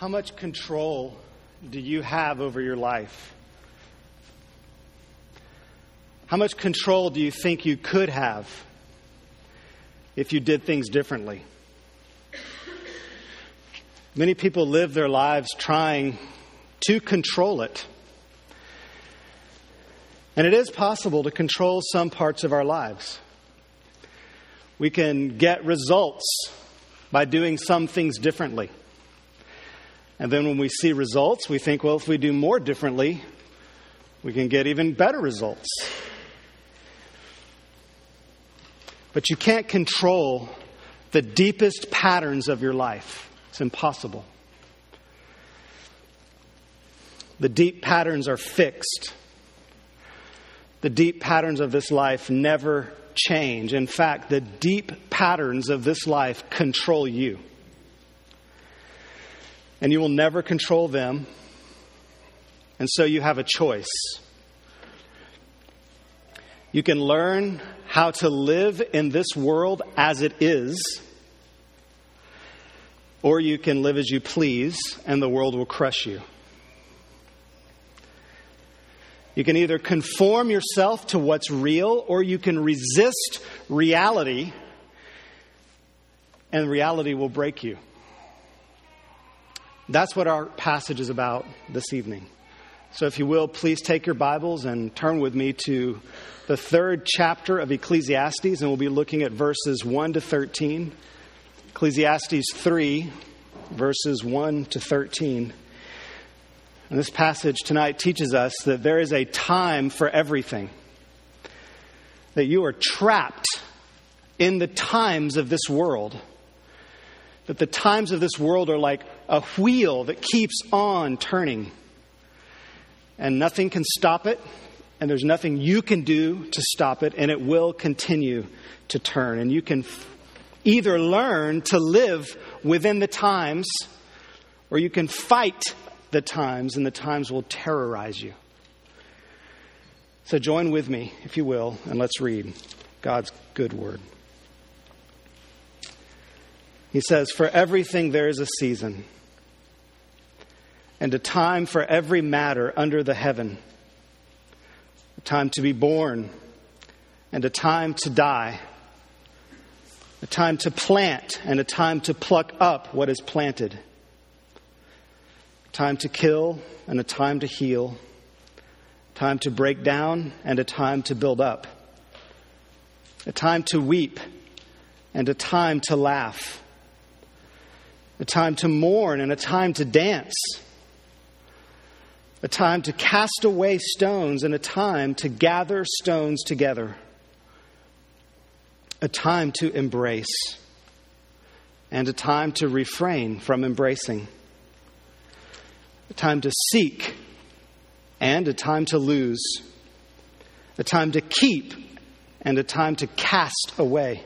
How much control do you have over your life? How much control do you think you could have if you did things differently? Many people live their lives trying to control it. And it is possible to control some parts of our lives. We can get results by doing some things differently. And then when we see results, we think, well, if we do more differently, we can get even better results. But you can't control the deepest patterns of your life. It's impossible. The deep patterns are fixed. The deep patterns of this life never change. In fact, the deep patterns of this life control you. And you will never control them. And so you have a choice. You can learn how to live in this world as it is, or you can live as you please, and the world will crush you. You can either conform yourself to what's real, or you can resist reality, and reality will break you. That's what our passage is about this evening. So if you will, please take your Bibles and turn with me to the 3rd chapter of Ecclesiastes, and we'll be looking at verses 1 to 13. Ecclesiastes 3, verses 1 to 13. And this passage tonight teaches us that there is a time for everything. That you are trapped in the times of this world. That the times of this world are like a wheel that keeps on turning. And nothing can stop it. And there's nothing you can do to stop it. And it will continue to turn. And you can either learn to live within the times, or you can fight the times, and the times will terrorize you. So join with me, if you will, and let's read God's good word. He says, "For everything there is a season, and a time for every matter under the heaven. A time to be born, and a time to die. A time to plant, and a time to pluck up what is planted. A time to kill, and a time to heal. A time to break down, and a time to build up. A time to weep, and a time to laugh. A time to mourn, and a time to dance. A time to cast away stones, and a time to gather stones together. A time to embrace, and a time to refrain from embracing. A time to seek, and a time to lose. A time to keep, and a time to cast away.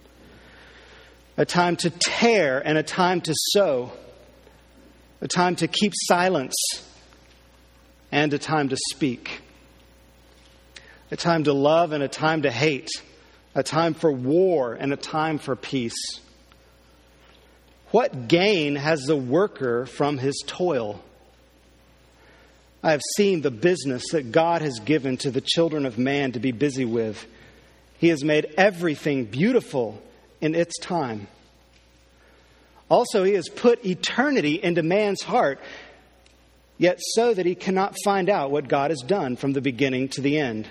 A time to tear, and a time to sow. A time to keep silence, and a time to speak. A time to love, and a time to hate. A time for war, and a time for peace. What gain has the worker from his toil? I have seen the business that God has given to the children of man to be busy with. He has made everything beautiful in its time. Also, He has put eternity into man's heart, yet so that he cannot find out what God has done from the beginning to the end.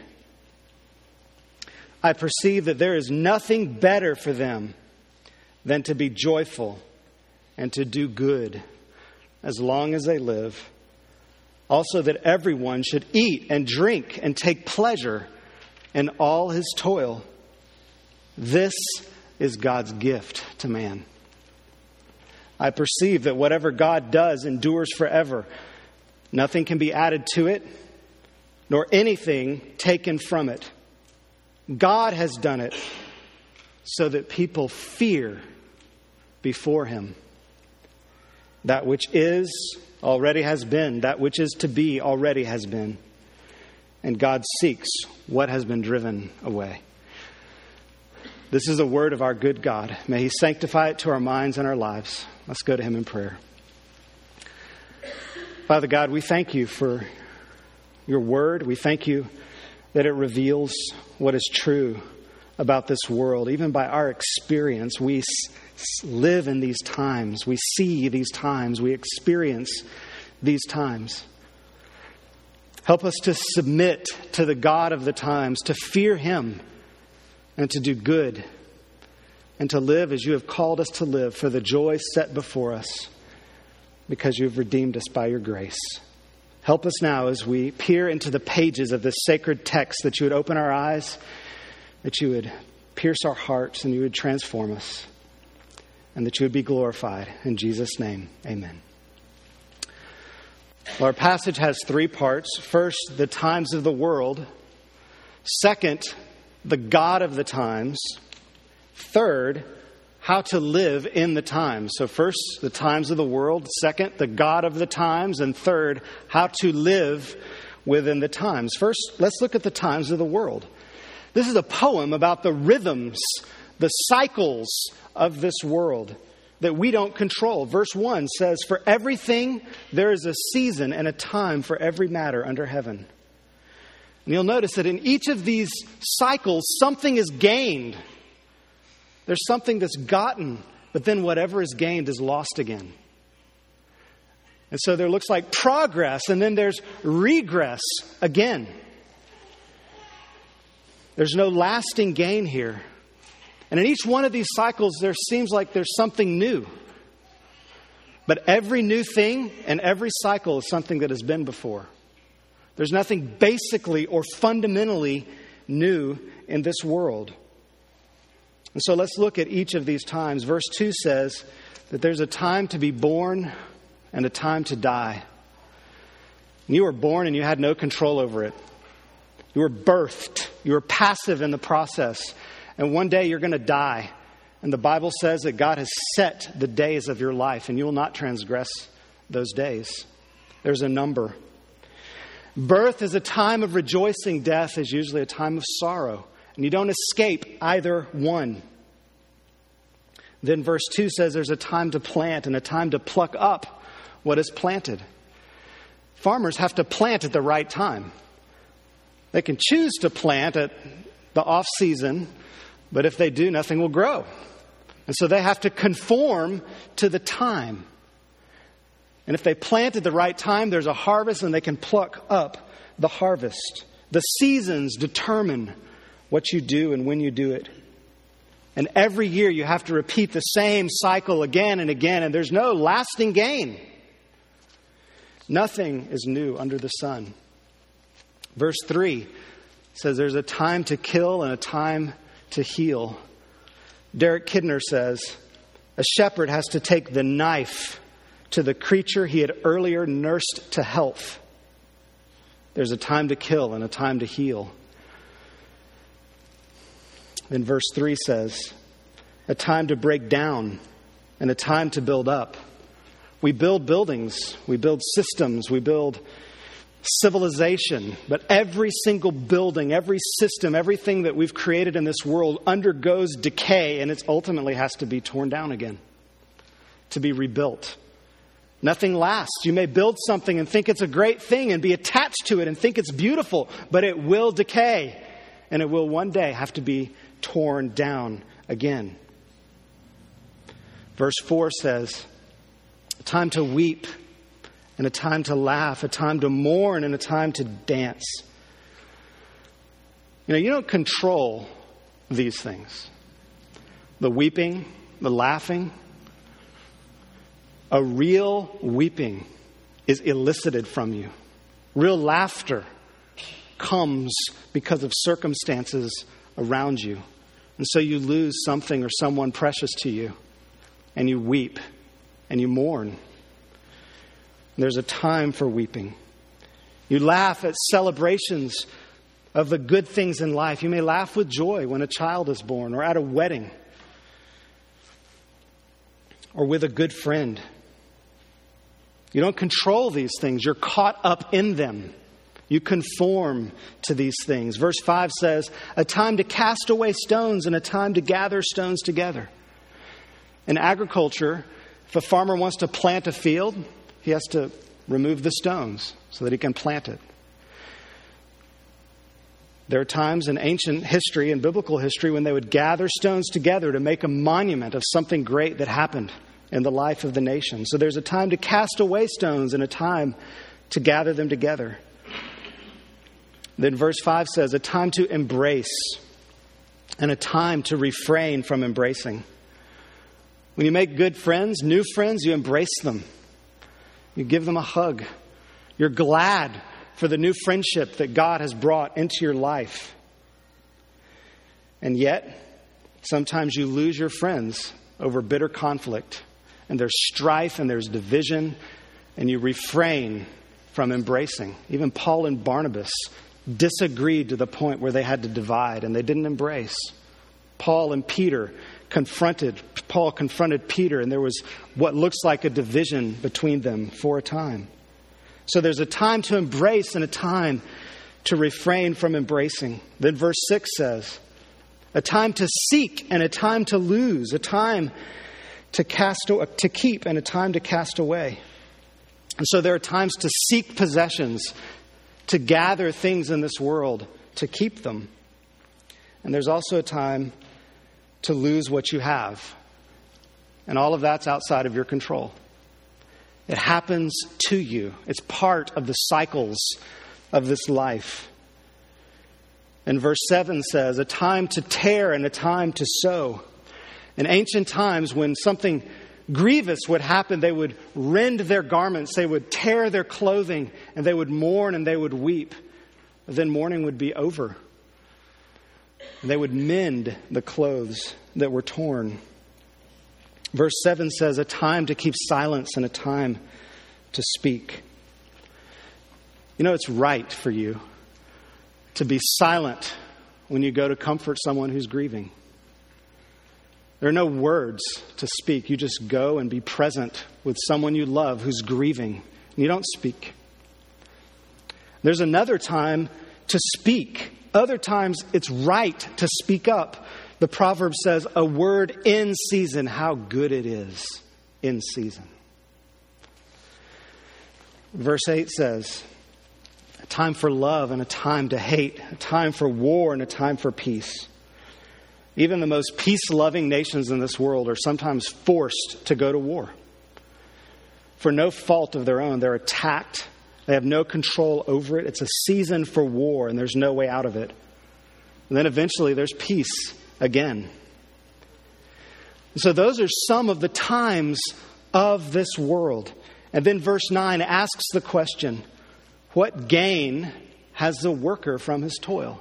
I perceive that there is nothing better for them than to be joyful and to do good as long as they live. Also, that everyone should eat and drink and take pleasure in all his toil. This is God's gift to man. I perceive that whatever God does endures forever. Nothing can be added to it, nor anything taken from it. God has done it so that people fear before Him. That which is already has been. That which is to be already has been. And God seeks what has been driven away. This is a word of our good God. May He sanctify it to our minds and our lives. Let's go to Him in prayer. Father God, we thank you for your word. We thank you that it reveals what is true about this world. Even by our experience, we live in these times. We see these times. We experience these times. Help us to submit to the God of the times, to fear him, and to do good, and to live as you have called us to live for the joy set before us, because you have redeemed us by your grace. Help us now as we peer into the pages of this sacred text, that you would open our eyes, that you would pierce our hearts, and you would transform us, and that you would be glorified. In Jesus' name, amen. Well, our passage has three parts. First, the times of the world. Second, the God of the times. Third, how to live in the times. So first, the times of the world. Second, the God of the times. And third, how to live within the times. First, let's look at the times of the world. This is a poem about the rhythms, the cycles of this world that we don't control. Verse 1 says, "For everything there is a season and a time for every matter under heaven." And you'll notice that in each of these cycles, something is gained. There's something that's gotten, but then whatever is gained is lost again. And so there looks like progress, and then there's regress again. There's no lasting gain here. And in each one of these cycles, there seems like there's something new. But every new thing and every cycle is something that has been before. There's nothing basically or fundamentally new in this world. And so let's look at each of these times. Verse 2 says that there's a time to be born and a time to die. And you were born and you had no control over it. You were birthed. You were passive in the process. And one day you're going to die. And the Bible says that God has set the days of your life, and you will not transgress those days. There's a number. Birth is a time of rejoicing. Death is usually a time of sorrow. And you don't escape either one. Then verse 2 says there's a time to plant and a time to pluck up what is planted. Farmers have to plant at the right time. They can choose to plant at the off season, but if they do, nothing will grow. And so they have to conform to the time. And if they plant at the right time, there's a harvest and they can pluck up the harvest. The seasons determine what you do and when you do it. And every year you have to repeat the same cycle again and again, and there's no lasting gain. Nothing is new under the sun. Verse 3 says there's a time to kill and a time to heal. Derek Kidner says, a shepherd has to take the knife to the creature he had earlier nursed to health. There's a time to kill and a time to heal. Then verse 3 says, a time to break down and a time to build up. We build buildings, we build systems, we build civilization, but every single building, every system, everything that we've created in this world undergoes decay, and it ultimately has to be torn down again to be rebuilt. Nothing lasts. You may build something and think it's a great thing and be attached to it and think it's beautiful, but it will decay, and it will one day have to be torn down again. Verse 4 says, a time to weep and a time to laugh, a time to mourn and a time to dance. You know, you don't control these things. The weeping, the laughing. A real weeping is elicited from you. Real laughter comes because of circumstances around you. And so you lose something or someone precious to you. And you weep and you mourn. There's a time for weeping. You laugh at celebrations of the good things in life. You may laugh with joy when a child is born, or at a wedding, or with a good friend. You don't control these things. You're caught up in them. You conform to these things. Verse 5 says, a time to cast away stones and a time to gather stones together. In agriculture, if a farmer wants to plant a field, he has to remove the stones so that he can plant it. There are times in ancient history and biblical history when they would gather stones together to make a monument of something great that happened in the life of the nation. So there's a time to cast away stones and a time to gather them together. Then verse 5 says, a time to embrace and a time to refrain from embracing. When you make good friends, new friends, you embrace them. You give them a hug. You're glad for the new friendship that God has brought into your life. And yet, sometimes you lose your friends over bitter conflict. And there's strife and there's division. And you refrain from embracing. Even Paul and Barnabas disagreed to the point where they had to divide. And they didn't embrace. Paul confronted Peter. And there was what looks like a division between them for a time. So there's a time to embrace and a time to refrain from embracing. Then verse 6 says, a time to seek and a time to lose, a time to keep and a time to cast away. And so there are times to seek possessions, to gather things in this world, to keep them. And there's also a time to lose what you have. And all of that's outside of your control. It happens to you. It's part of the cycles of this life. And verse 7 says, a time to tear and a time to sow. In ancient times, when something grievous would happen, they would rend their garments, they would tear their clothing, and they would mourn and they would weep. But then mourning would be over. They would mend the clothes that were torn. Verse 7 says, a time to keep silence and a time to speak. You know, it's right for you to be silent when you go to comfort someone who's grieving. There are no words to speak. You just go and be present with someone you love who's grieving. You don't speak. There's another time to speak. Other times it's right to speak up. The proverb says, a word in season, how good it is in season. Verse 8 says, a time for love and a time to hate, a time for war and a time for peace. Even the most peace-loving nations in this world are sometimes forced to go to war. For no fault of their own, they're attacked. They have no control over it. It's a season for war and there's no way out of it. And then eventually there's peace again. So those are some of the times of this world. And then verse 9 asks the question, what gain has the worker from his toil?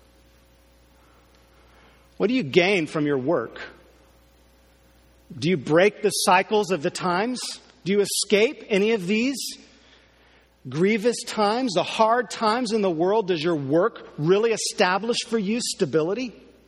What do you gain from your work? Do you break the cycles of the times? Do you escape any of these grievous times, the hard times in the world? Does your work really establish for you stability?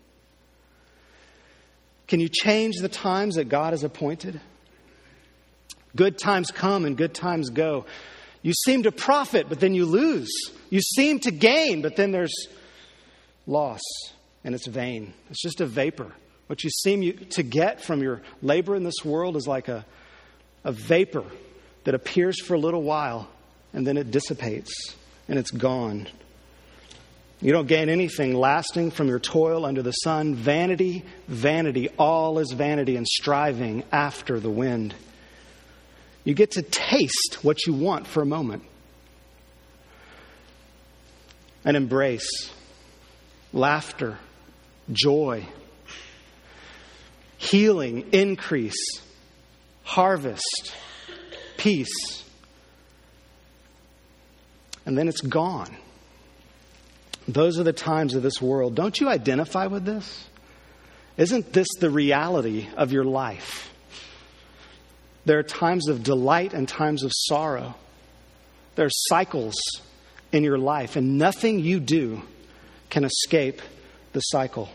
Can you change the times that God has appointed? Good times come and good times go. You seem to profit, but then you lose. You seem to gain, but then there's loss, and it's vain. It's just a vapor. What you seem to get from your labor in this world is like a vapor that appears for a little while, and then it dissipates, and it's gone. You don't gain anything lasting from your toil under the sun. Vanity, vanity, all is vanity and striving after the wind. You get to taste what you want for a moment. And embrace laughter, joy, healing, increase, harvest, peace. And then it's gone. Those are the times of this world. Don't you identify with this? Isn't this the reality of your life? There are times of delight and times of sorrow. There are cycles in your life, and nothing you do can escape the cycle.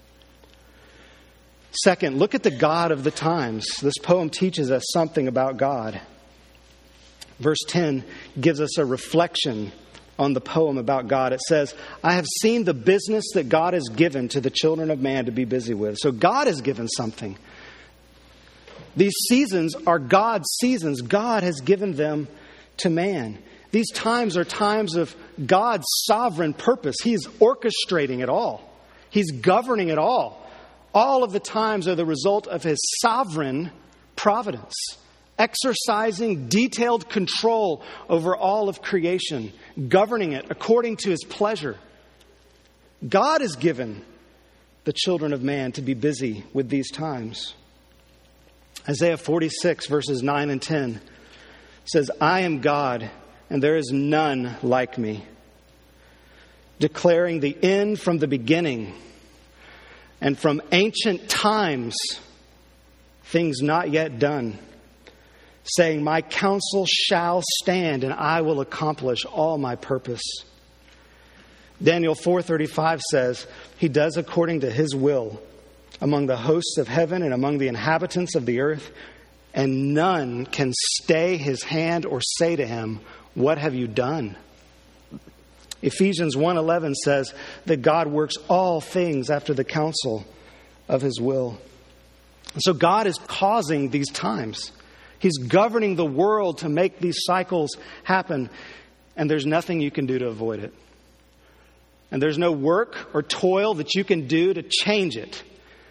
Second, look at the God of the times. This poem teaches us something about God. Verse 10 gives us a reflection on the poem about God. It says, I have seen the business that God has given to the children of man to be busy with. So God has given something. These seasons are God's seasons. God has given them to man. These times are times of God's sovereign purpose. He's orchestrating it all. He's governing it all. All of the times are the result of His sovereign providence, exercising detailed control over all of creation, governing it according to His pleasure. God has given the children of man to be busy with these times. Isaiah 46, verses 9 and 10 says, I am God, and there is none like me, declaring the end from the beginning, and from ancient times, things not yet done, saying, my counsel shall stand, and I will accomplish all my purpose. Daniel 4:35 says, He does according to His will among the hosts of heaven and among the inhabitants of the earth, and none can stay His hand or say to Him, what have you done? Ephesians 1:11 says that God works all things after the counsel of His will. So God is causing these times. He's governing the world to make these cycles happen, and there's nothing you can do to avoid it. And there's no work or toil that you can do to change it.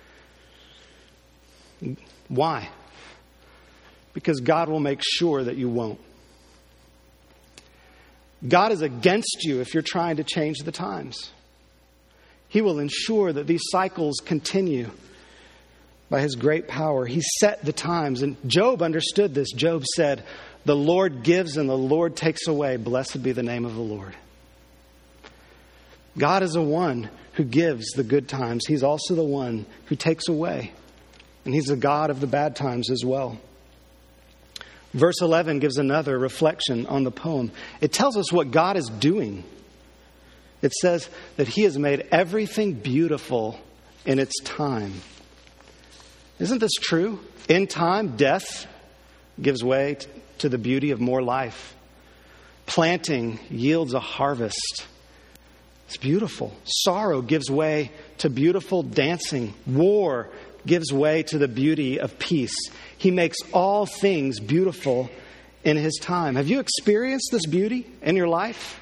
Why? Because God will make sure that you won't. God is against you if you're trying to change the times. He will ensure that these cycles continue by His great power. He set the times. And Job understood this. Job said, the Lord gives and the Lord takes away. Blessed be the name of the Lord. God is the one who gives the good times. He's also the one who takes away. And He's the God of the bad times as well. Verse 11 gives another reflection on the poem. It tells us what God is doing. It says that He has made everything beautiful in its time. Isn't this true? In time, death gives way to the beauty of more life. Planting yields a harvest. It's beautiful. Sorrow gives way to beautiful dancing. War gives way to the beauty of peace. He makes all things beautiful in His time. Have you experienced this beauty in your life?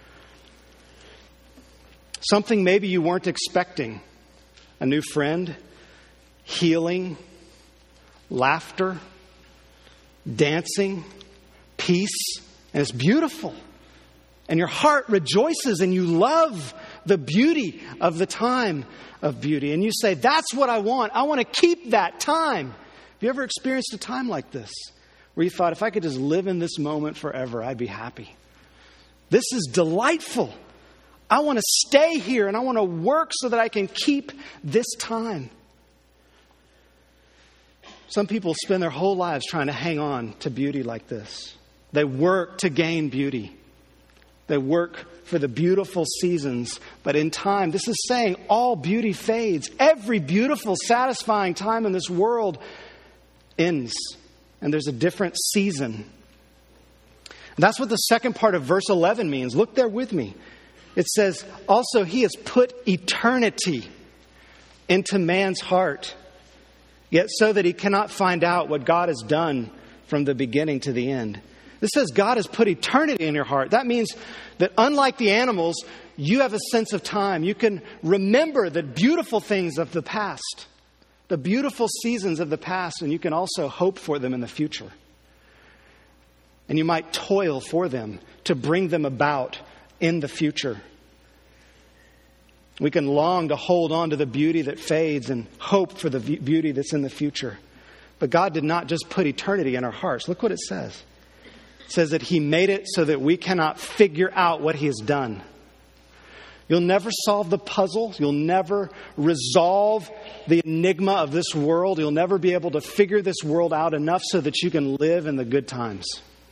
Something maybe you weren't expecting. A new friend, healing, laughter, dancing, peace, and it's beautiful. And your heart rejoices and you love the beauty of the time of beauty. And you say, that's what I want. I want to keep that time. Have you ever experienced a time like this where you thought, if I could just live in this moment forever, I'd be happy? This is delightful. I want to stay here and I want to work so that I can keep this time. Some people spend their whole lives trying to hang on to beauty like this. They work to gain beauty. They work for the beautiful seasons. But in time, this is saying all beauty fades. Every beautiful, satisfying time in this world ends. And there's a different season. And that's what the second part of verse 11 means. Look there with me. It says, also He has put eternity into man's heart, yet so that he cannot find out what God has done from the beginning to the end. This says God has put eternity in your heart. That means that unlike the animals, you have a sense of time. You can remember the beautiful things of the past, the beautiful seasons of the past, and you can also hope for them in the future. And you might toil for them to bring them about in the future. We can long to hold on to the beauty that fades and hope for the beauty that's in the future. But God did not just put eternity in our hearts. Look what it says. It says that He made it so that we cannot figure out what He has done. You'll never solve the puzzle. You'll never resolve the enigma of this world. You'll never be able to figure this world out enough so that you can live in the good times.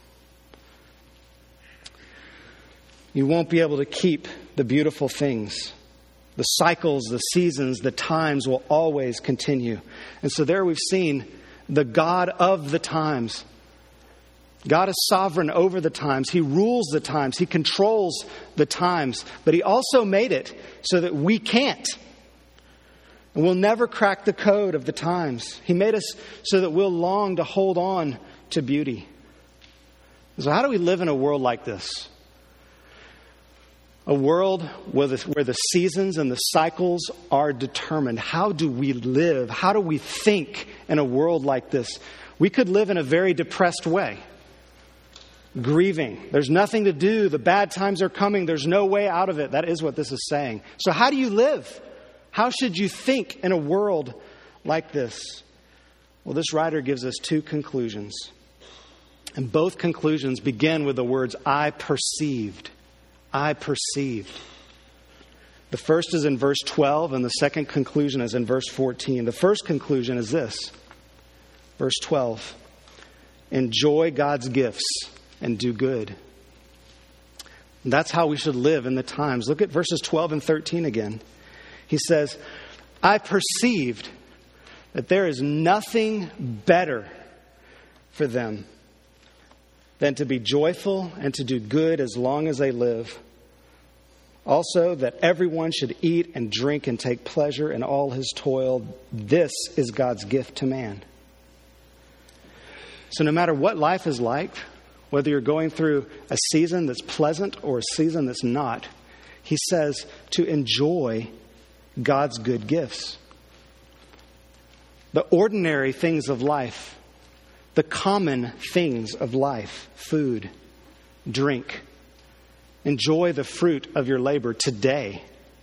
You won't be able to keep the beautiful things. The cycles, the seasons, the times will always continue. And so there we've seen the God of the times. God is sovereign over the times. He rules the times. He controls the times. But He also made it so that we can't. And we'll never crack the code of the times. He made us so that we'll long to hold on to beauty. So how do we live in a world like this? A world where the seasons and the cycles are determined. How do we live? How do we think in a world like this? We could live in a very depressed way. Grieving. There's nothing to do. The bad times are coming. There's no way out of it. That is what this is saying. So how do you live? How should you think in a world like this? Well, this writer gives us two conclusions. And both conclusions begin with the words, I perceived. I perceived. The first is in verse 12, and the second conclusion is in verse 14. The first conclusion is this. Verse 12. Enjoy God's gifts and do good. And that's how we should live in the times. Look at verses 12 and 13 again. He says, I perceived that there is nothing better for them than to be joyful and to do good as long as they live. Also, that everyone should eat and drink and take pleasure in all his toil. This is God's gift to man. So no matter what life is like, whether you're going through a season that's pleasant or a season that's not, he says to enjoy God's good gifts. The ordinary things of life, the common things of life, food, drink. Enjoy the fruit of your labor today.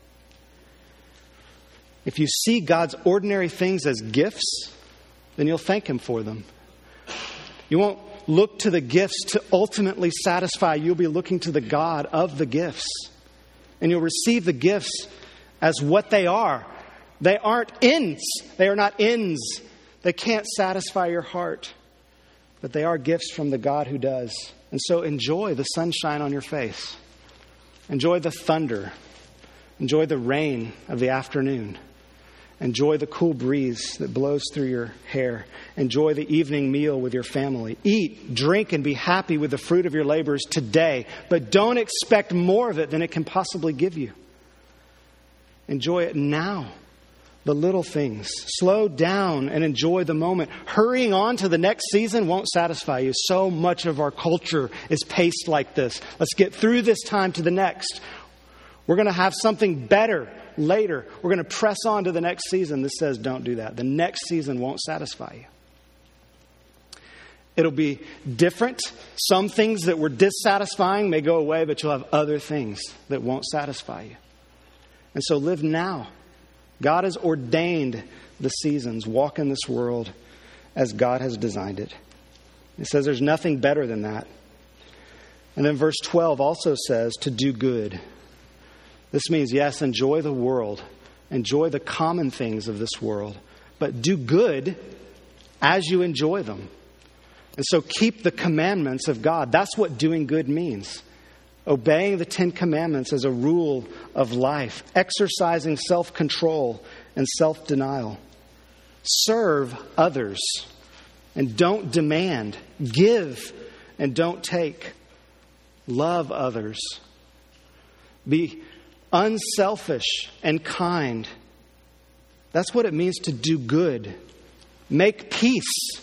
If you see God's ordinary things as gifts, then you'll thank Him for them. You won't look to the gifts to ultimately satisfy. You'll be looking to the God of the gifts. And you'll receive the gifts as what they are. They aren't ends. They are not ends. They can't satisfy your heart. But they are gifts from the God who does. And so enjoy the sunshine on your face. Enjoy the thunder. Enjoy the rain of the afternoon. Enjoy the cool breeze that blows through your hair. Enjoy the evening meal with your family. Eat, drink, and be happy with the fruit of your labors today. But don't expect more of it than it can possibly give you. Enjoy it now. The little things. Slow down and enjoy the moment. Hurrying on to the next season won't satisfy you. So much of our culture is paced like this. Let's get through this time to the next. We're going to have something better later. We're going to press on to the next season. This says don't do that. The next season won't satisfy you. It'll be different. Some things that were dissatisfying may go away, but you'll have other things that won't satisfy you. And so live now. God has ordained the seasons. Walk in this world as God has designed it. It says there's nothing better than that. And then verse 12 also says to do good. This means, yes, enjoy the world. Enjoy the common things of this world. But do good as you enjoy them. And so keep the commandments of God. That's what doing good means. Obeying the 10 Commandments as a rule of life. Exercising self-control and self-denial. Serve others and don't demand. Give and don't take. Love others. Be unselfish and kind. That's what it means to do good. Make peace.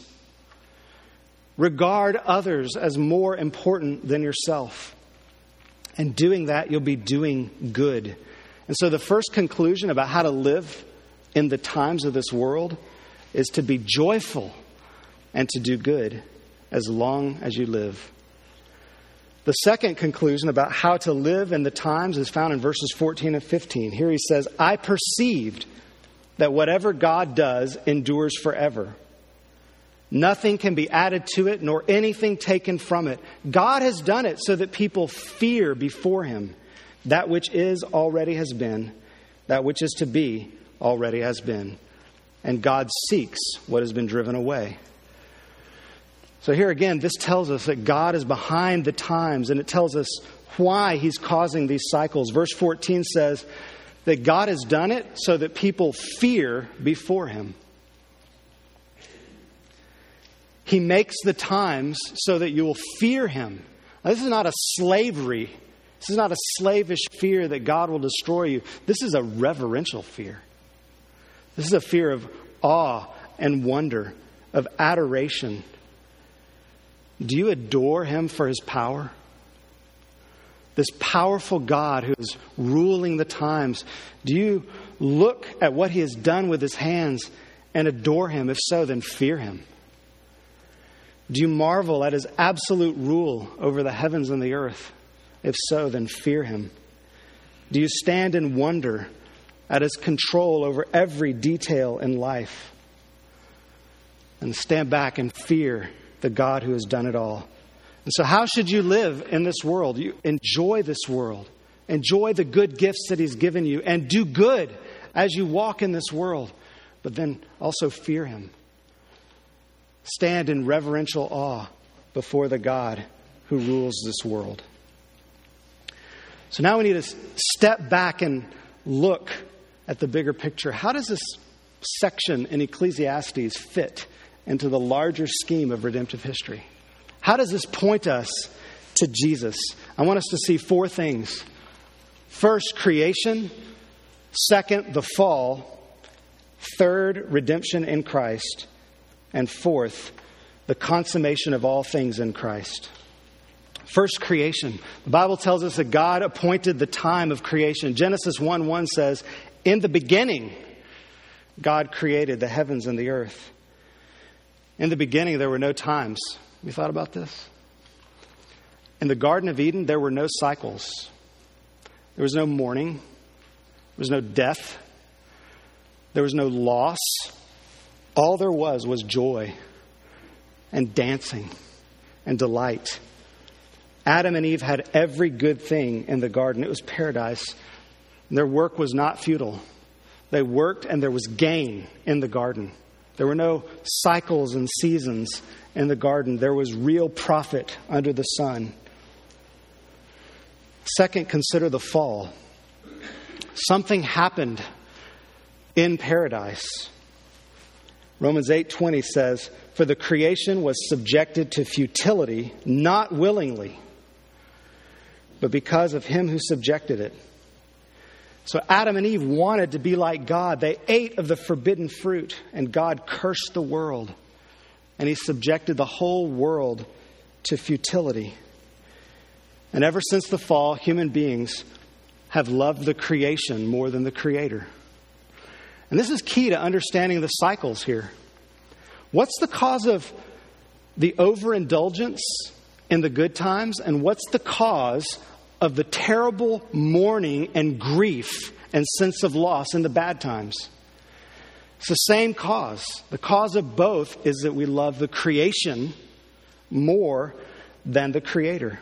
Regard others as more important than yourself. And doing that, you'll be doing good. And so the first conclusion about how to live in the times of this world is to be joyful and to do good as long as you live. The second conclusion about how to live in the times is found in verses 14 and 15. Here he says, I perceived that whatever God does endures forever. Nothing can be added to it, nor anything taken from it. God has done it so that people fear before Him. That which is already has been. That which is to be already has been. And God seeks what has been driven away. So here again, this tells us that God is behind the times, and it tells us why He's causing these cycles. Verse 14 says that God has done it so that people fear before Him. He makes the times so that you will fear Him. Now, this is not a slavery. This is not a slavish fear that God will destroy you. This is a reverential fear. This is a fear of awe and wonder, of adoration. Do you adore him for his power? This powerful God who is ruling the times. Do you look at what he has done with his hands and adore him? If so, then fear him. Do you marvel at his absolute rule over the heavens and the earth? If so, then fear him. Do you stand in wonder at his control over every detail in life? And stand back and fear the God who has done it all. And so how should you live in this world? You enjoy this world. Enjoy the good gifts that he's given you and do good as you walk in this world. But then also fear him. Stand in reverential awe before the God who rules this world. So now we need to step back and look at the bigger picture. How does this section in Ecclesiastes fit into the larger scheme of redemptive history? How does this point us to Jesus? I want us to see four things. First, creation. Second, the fall. Third, redemption in Christ. And fourth, the consummation of all things in Christ. First, creation. The Bible tells us that God appointed the time of creation. Genesis 1:1 says, "In the beginning, God created the heavens and the earth." In the beginning, there were no times. Have you thought about this? In the Garden of Eden, there were no cycles. There was no morning. There was no death. There was no loss. All there was joy and dancing and delight. Adam and Eve had every good thing in the garden. It was paradise. And their work was not futile. They worked and there was gain in the garden. There were no cycles and seasons in the garden. There was real profit under the sun. Second, consider the fall. Something happened in paradise. Romans 8:20 says, "For the creation was subjected to futility, not willingly, but because of him who subjected it." So Adam and Eve wanted to be like God. They ate of the forbidden fruit, and God cursed the world. And he subjected the whole world to futility. And ever since the fall, human beings have loved the creation more than the Creator. And this is key to understanding the cycles here. What's the cause of the overindulgence in the good times? And what's the cause of the terrible mourning and grief and sense of loss in the bad times? It's the same cause. The cause of both is that we love the creation more than the Creator.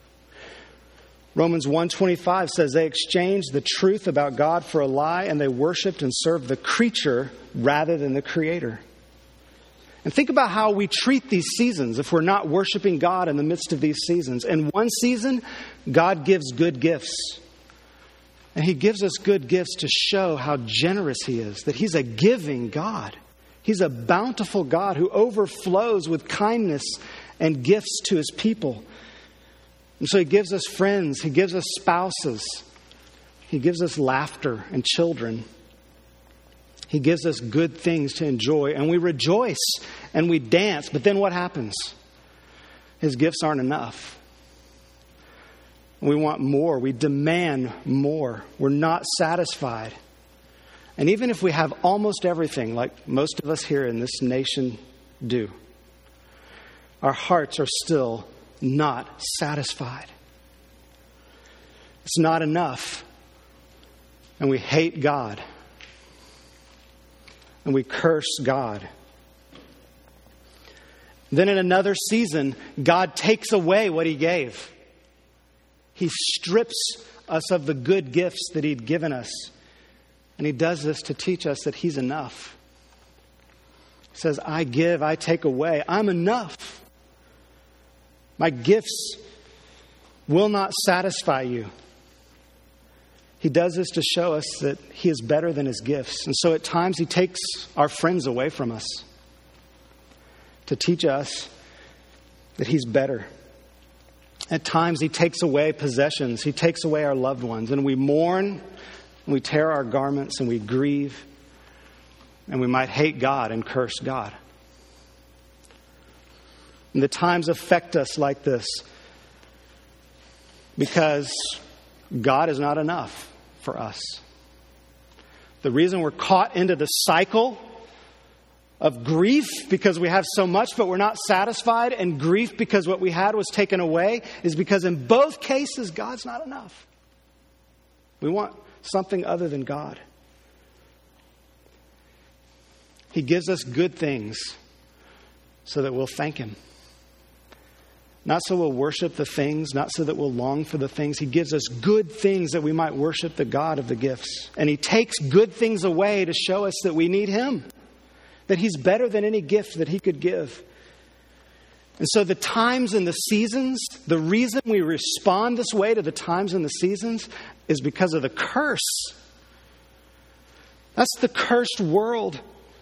Romans 1:25 says they exchanged the truth about God for a lie, and they worshiped and served the creature rather than the Creator. And think about how we treat these seasons if we're not worshiping God in the midst of these seasons. In one season, God gives good gifts. And he gives us good gifts to show how generous he is, that he's a giving God. He's a bountiful God who overflows with kindness and gifts to his people. And so he gives us friends, he gives us spouses, he gives us laughter and children. He gives us good things to enjoy, and we rejoice and we dance. But then what happens? His gifts aren't enough. We want more. We demand more. We're not satisfied. And even if we have almost everything, like most of us here in this nation do, our hearts are still not satisfied. It's not enough. And we hate God. And we curse God. Then in another season, God takes away what he gave. He strips us of the good gifts that he'd given us. And he does this to teach us that he's enough. He says, I give, I take away. I'm enough. My gifts will not satisfy you. He does this to show us that he is better than his gifts. And so at times he takes our friends away from us to teach us that he's better. At times he takes away possessions. He takes away our loved ones. And we mourn, and we tear our garments, and we grieve. And we might hate God and curse God. And the times affect us like this because God is not enough for us. The reason we're caught into the cycle of grief because we have so much but we're not satisfied, and grief because what we had was taken away, is because in both cases God's not enough. We want something other than God. He gives us good things so that we'll thank Him. Not so we'll worship the things, not so that we'll long for the things. He gives us good things that we might worship the God of the gifts. And He takes good things away to show us that we need Him, that He's better than any gift that He could give. And so the times and the seasons, the reason we respond this way to the times and the seasons is because of the curse. That's the cursed world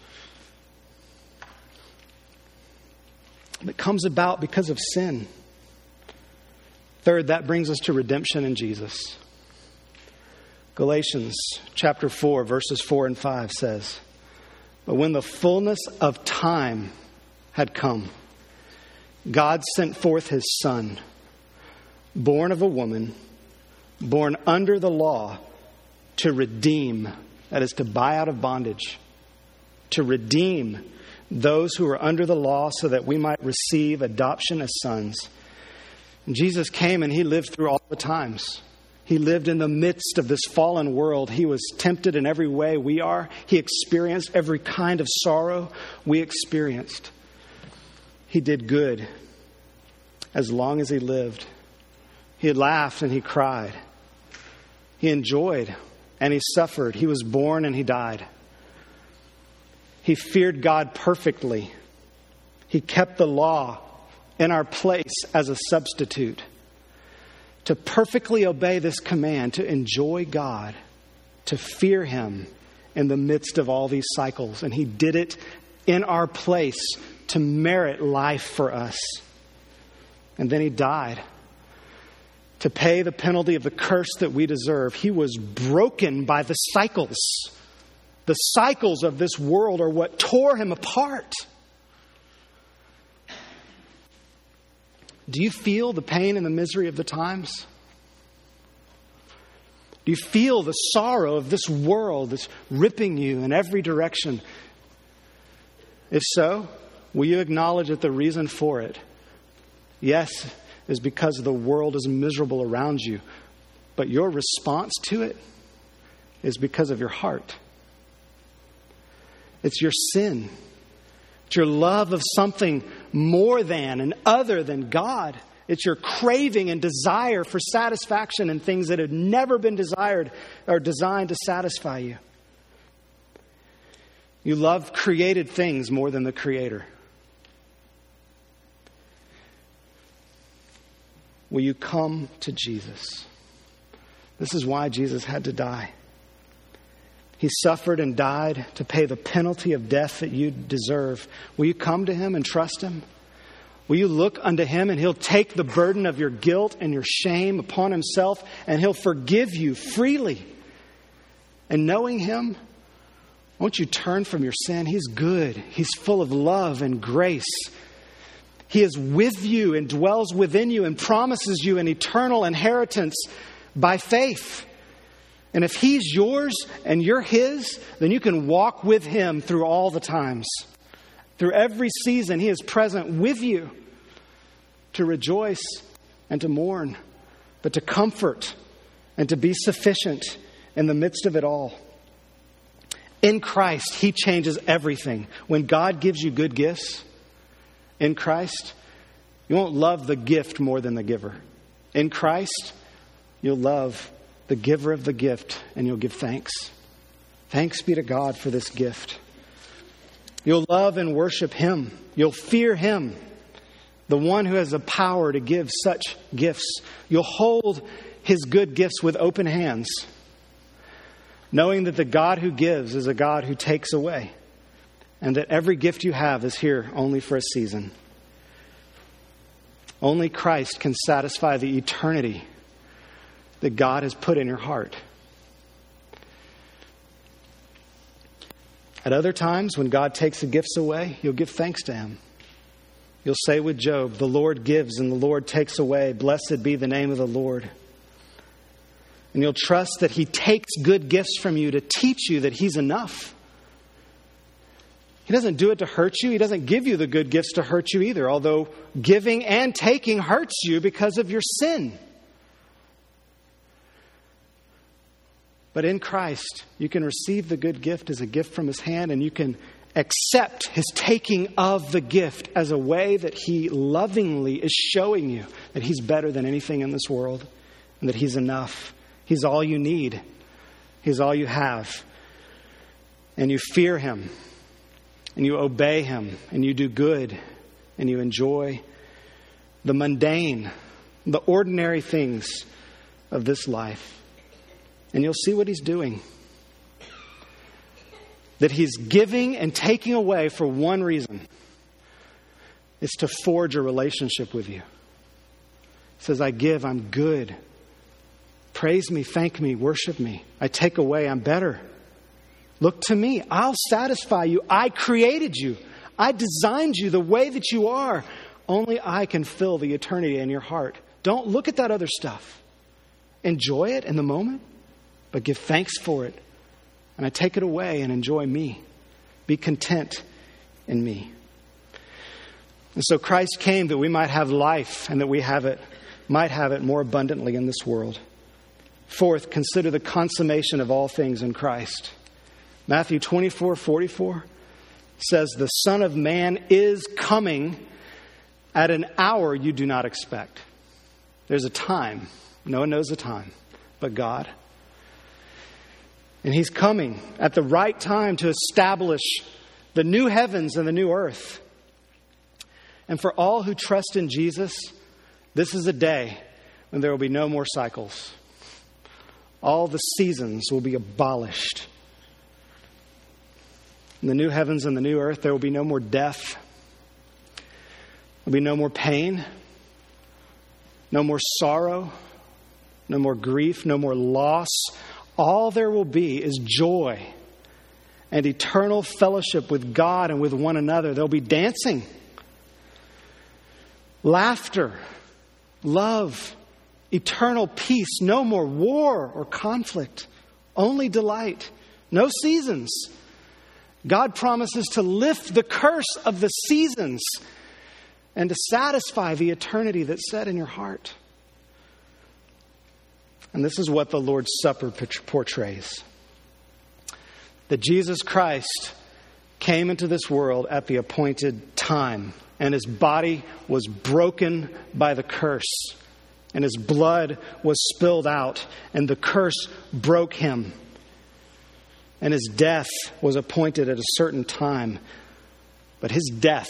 that comes about because of sin. Third, that brings us to redemption in Jesus. Galatians chapter 4, verses 4 and 5 says, "But when the fullness of time had come, God sent forth His Son, born of a woman, born under the law, to redeem," that is, to buy out of bondage, to redeem those who are under the law so that we might receive adoption as sons. And Jesus came and He lived through all the times. He lived in the midst of this fallen world. He was tempted in every way we are. He experienced every kind of sorrow we experienced. He did good as long as He lived. He laughed and He cried. He enjoyed and He suffered. He was born and He died. He feared God perfectly. He kept the law in our place as a substitute. To perfectly obey this command, to enjoy God, to fear Him in the midst of all these cycles. And He did it in our place to merit life for us. And then He died to pay the penalty of the curse that we deserve. He was broken by the cycles. The cycles of this world are what tore Him apart. Do you feel the pain and the misery of the times? Do you feel the sorrow of this world that's ripping you in every direction? If so, will you acknowledge that the reason for it, yes, is because the world is miserable around you, but your response to it is because of your heart. It's your sin. It's your love of something more than and other than God. It's your craving and desire for satisfaction in things that have never been desired or designed to satisfy you. You love created things more than the Creator. Will you come to Jesus? This is why Jesus had to die. He suffered and died to pay the penalty of death that you deserve. Will you come to Him and trust Him? Will you look unto Him and He'll take the burden of your guilt and your shame upon Himself, and He'll forgive you freely? And knowing Him, won't you turn from your sin? He's good. He's full of love and grace. He is with you and dwells within you and promises you an eternal inheritance by faith. And if He's yours and you're His, then you can walk with Him through all the times. Through every season, He is present with you to rejoice and to mourn, but to comfort and to be sufficient in the midst of it all. In Christ, He changes everything. When God gives you good gifts, in Christ, you won't love the gift more than the giver. In Christ, you'll love the giver of the gift, and you'll give thanks. Thanks be to God for this gift. You'll love and worship Him. You'll fear Him, the one who has the power to give such gifts. You'll hold His good gifts with open hands, knowing that the God who gives is a God who takes away, and that every gift you have is here only for a season. Only Christ can satisfy the eternity that God has put in your heart. At other times, when God takes the gifts away, you'll give thanks to Him. You'll say with Job, the Lord gives and the Lord takes away. Blessed be the name of the Lord. And you'll trust that He takes good gifts from you to teach you that He's enough. He doesn't do it to hurt you. He doesn't give you the good gifts to hurt you either, although giving and taking hurts you because of your sin. But in Christ, you can receive the good gift as a gift from His hand, and you can accept His taking of the gift as a way that He lovingly is showing you that He's better than anything in this world and that He's enough. He's all you need. He's all you have. And you fear Him, and you obey Him, and you do good, and you enjoy the mundane, the ordinary things of this life. And you'll see what He's doing. That He's giving and taking away for one reason. It's to forge a relationship with you. He says, I give, I'm good. Praise me, thank me, worship me. I take away, I'm better. Look to me. I'll satisfy you. I created you. I designed you the way that you are. Only I can fill the eternity in your heart. Don't look at that other stuff. Enjoy it in the moment, but give thanks for it. And I take it away and enjoy me. Be content in me. And so Christ came that we might have life and that we might have it more abundantly in this world. Fourth, consider the consummation of all things in Christ. Matthew 24:44 says, the Son of Man is coming at an hour you do not expect. There's a time. No one knows the time but God. And He's coming at the right time to establish the new heavens and the new earth. And for all who trust in Jesus, this is a day when there will be no more cycles. All the seasons will be abolished. In the new heavens and the new earth, there will be no more death. There will be no more pain, no more sorrow, no more grief, no more loss. All there will be is joy and eternal fellowship with God and with one another. There'll be dancing, laughter, love, eternal peace. No more war or conflict, only delight. No seasons. God promises to lift the curse of the seasons and to satisfy the eternity that's set in your heart. And this is what the Lord's Supper portrays. That Jesus Christ came into this world at the appointed time, and His body was broken by the curse, and His blood was spilled out, and the curse broke Him. And His death was appointed at a certain time. But His death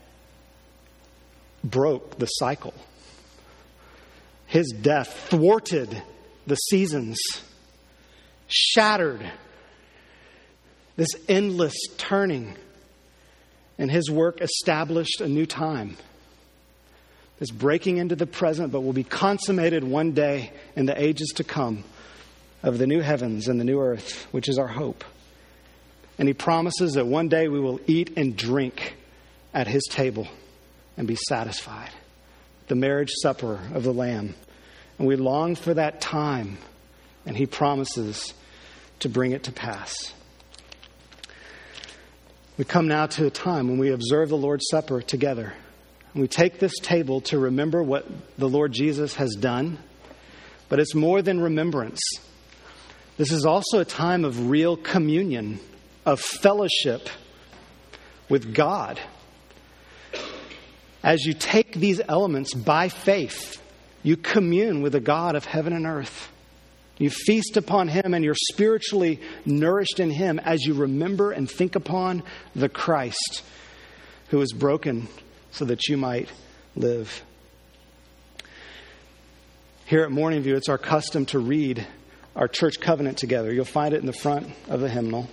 broke the cycle. His death thwarted the seasons, shattered this endless turning, and His work established a new time. This breaking into the present, but will be consummated one day in the ages to come of the new heavens and the new earth, which is our hope. And He promises that one day we will eat and drink at His table and be satisfied. The marriage supper of the Lamb. And we long for that time, and He promises to bring it to pass. We come now to a time when we observe the Lord's Supper together. And we take this table to remember what the Lord Jesus has done. But it's more than remembrance. This is also a time of real communion, of fellowship with God. As you take these elements by faith, you commune with the God of heaven and earth. You feast upon Him, and you're spiritually nourished in Him as you remember and think upon the Christ who was broken so that you might live. Here at Morning View, it's our custom to read our church covenant together. You'll find it in the front of the hymnal.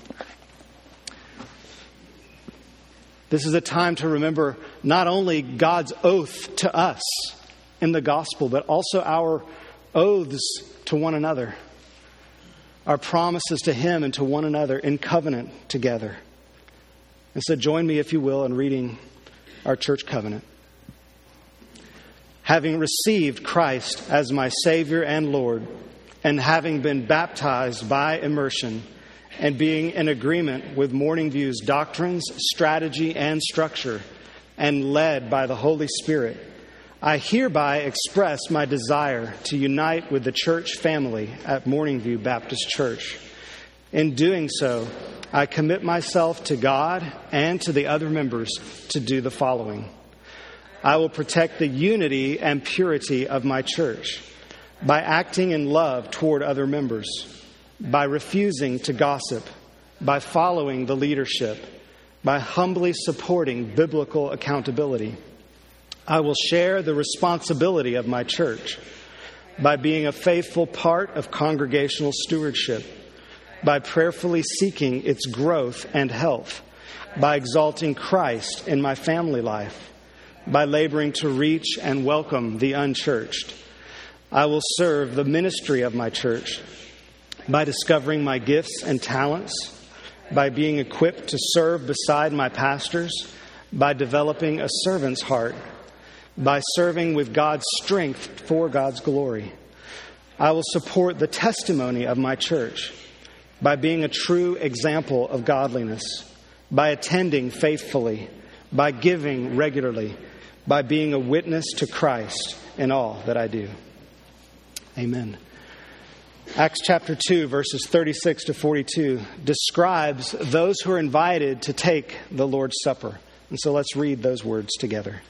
This is a time to remember not only God's oath to us in the gospel, but also our oaths to one another, our promises to Him and to one another in covenant together. And so join me, if you will, in reading our church covenant. having received Christ as my Savior and Lord, and having been baptized by immersion, and being in agreement with Morning View's doctrines, strategy, and structure, and led by the Holy Spirit, I hereby express my desire to unite with the church family at Morning View Baptist Church. In doing so, I commit myself to God and to the other members to do the following. I will protect the unity and purity of my church by acting in love toward other members, by refusing to gossip, by following the leadership, by humbly supporting biblical accountability. I will share the responsibility of my church by being a faithful part of congregational stewardship, by prayerfully seeking its growth and health, by exalting Christ in my family life, by laboring to reach and welcome the unchurched. I will serve the ministry of my church by discovering my gifts and talents, by being equipped to serve beside my pastors, by developing a servant's heart, by serving with God's strength for God's glory. I will support the testimony of my church by being a true example of godliness, by attending faithfully, by giving regularly, by being a witness to Christ in all that I do. Amen. Acts chapter 2, verses 36 to 42 describes those who are invited to take the Lord's Supper. And so let's read those words together.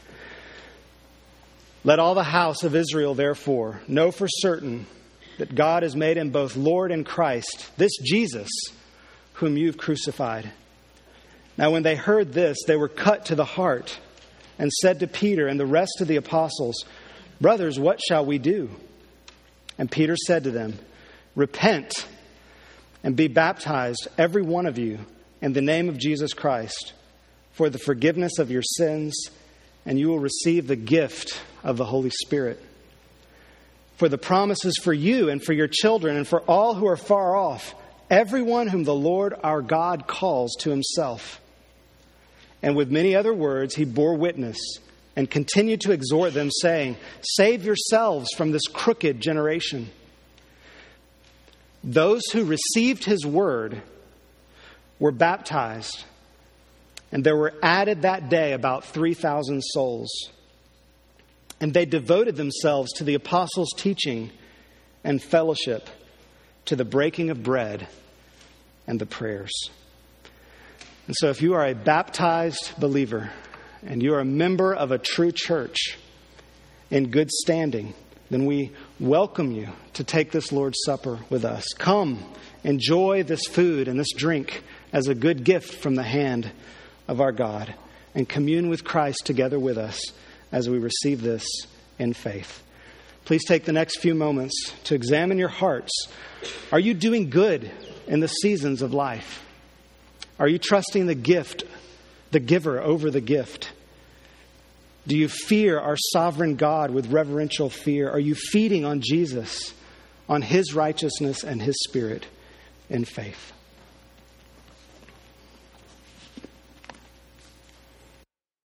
Let all the house of Israel, therefore, know for certain that God has made him both Lord and Christ, this Jesus, whom you've crucified. Now when they heard this, they were cut to the heart and said to Peter and the rest of the apostles, "Brothers, what shall we do?" And Peter said to them, "Repent and be baptized, every one of you, in the name of Jesus Christ, for the forgiveness of your sins, and you will receive the gift of the Holy Spirit. For the promise is for you and for your children and for all who are far off, everyone whom the Lord our God calls to himself." And with many other words he bore witness and continued to exhort them, saying, "Save yourselves from this crooked generation." Those who received his word were baptized, and there were added that day about 3,000 souls. And they devoted themselves to the apostles' teaching and fellowship, to the breaking of bread and the prayers. And so if you are a baptized believer and you are a member of a true church in good standing, then we welcome you to take this Lord's Supper with us. Come, enjoy this food and this drink as a good gift from the hand of our God, and commune with Christ together with us as we receive this in faith. Please take the next few moments to examine your hearts. Are you doing good in the seasons of life? Are you trusting the gift, the giver over the gift? Do you fear our sovereign God with reverential fear? Are you feeding on Jesus, on his righteousness and his Spirit in faith?